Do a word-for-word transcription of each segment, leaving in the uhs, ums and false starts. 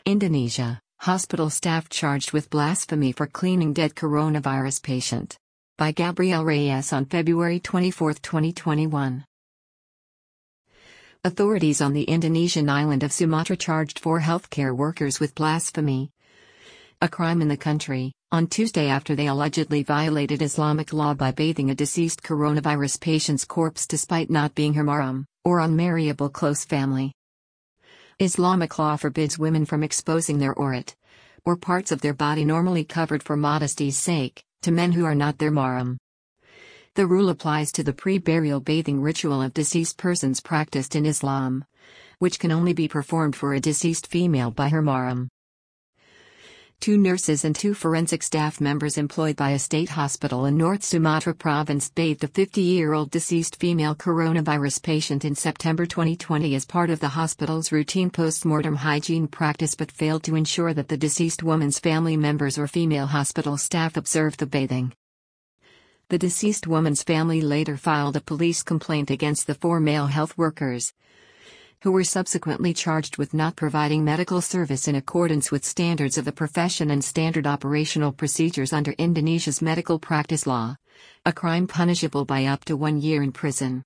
Indonesia, hospital staff charged with blasphemy for cleaning dead coronavirus patient. By Gabriel Reyes on February twenty-fourth, twenty twenty-one. Authorities on the Indonesian island of Sumatra charged four healthcare workers with blasphemy, a crime in the country, on Tuesday after they allegedly violated Islamic law by bathing a deceased coronavirus patient's corpse despite not being her mahram, or unmarriable close family. Islamic law forbids women from exposing their aurat, or parts of their body normally covered for modesty's sake, to men who are not their mahram. The rule applies to the pre-burial bathing ritual of deceased persons practiced in Islam, which can only be performed for a deceased female by her mahram. Two nurses and two forensic staff members employed by a state hospital in North Sumatra province bathed a fifty-year-old deceased female coronavirus patient in September twenty twenty as part of the hospital's routine post-mortem hygiene practice, but failed to ensure that the deceased woman's family members or female hospital staff observed the bathing. The deceased woman's family later filed a police complaint against the four male health workers, who were subsequently charged with not providing medical service in accordance with standards of the profession and standard operational procedures under Indonesia's medical practice law, a crime punishable by up to one year in prison.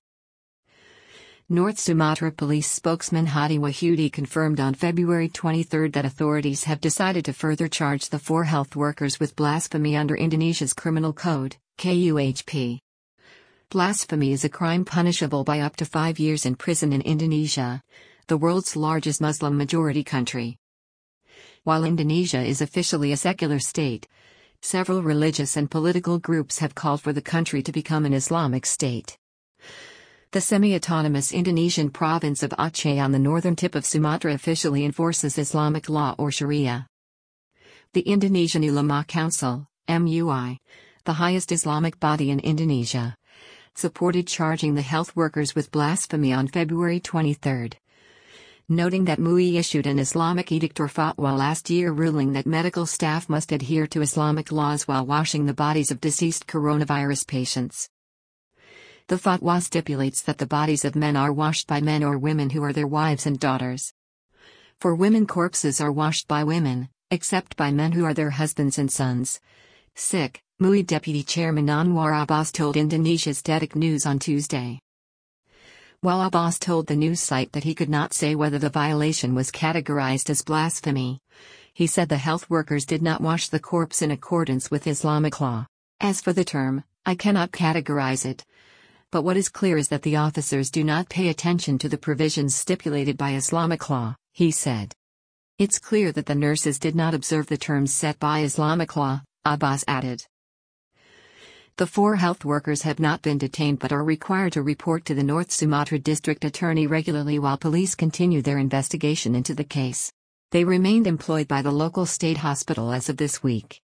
North Sumatra Police spokesman Hadi Wahyudi confirmed on February twenty-third that authorities have decided to further charge the four health workers with blasphemy under Indonesia's Criminal Code, K U H P. Blasphemy is a crime punishable by up to five years in prison in Indonesia, the world's largest Muslim-majority country. While Indonesia is officially a secular state, several religious and political groups have called for the country to become an Islamic state. The semi-autonomous Indonesian province of Aceh on the northern tip of Sumatra officially enforces Islamic law or Sharia. The Indonesian Ulama Council, M U I, the highest Islamic body in Indonesia, supported charging the health workers with blasphemy on February twenty-third, noting that M U I issued an Islamic edict or fatwa last year ruling that medical staff must adhere to Islamic laws while washing the bodies of deceased coronavirus patients. The fatwa stipulates that the bodies of men are washed by men or women who are their wives and daughters. For women, corpses are washed by women, except by men who are their husbands and sons. Sick, M U I Deputy Chairman Anwar Abbas told Indonesia's Detik News on Tuesday. While Abbas told the news site that he could not say whether the violation was categorized as blasphemy, he said the health workers did not wash the corpse in accordance with Islamic law. As for the term, I cannot categorize it. But what is clear is that the officers do not pay attention to the provisions stipulated by Islamic law, he said. It's clear that the nurses did not observe the terms set by Islamic law, Abbas added. The four health workers have not been detained but are required to report to the North Sumatra District Attorney regularly while police continue their investigation into the case. They remained employed by the local state hospital as of this week.